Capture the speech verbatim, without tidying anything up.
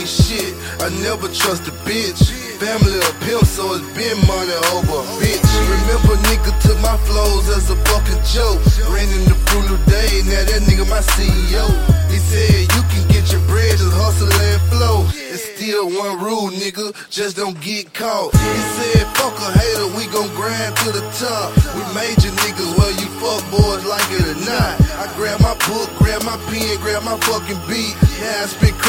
shit, I never trust a bitch. Family a pimp, so it's been money over a bitch. Remember nigga took my flows as a fucking joke. Ran in the brutal day, now that nigga my C E O. He said you can get your bread, just hustle and flow. It's still one rule, nigga, just don't get caught. He said fuck a hater, we gon' grind to the top. We major niggas, well you fuck boys like it or not. I grab my book, grab my pen, grab my fucking beat. Now I spit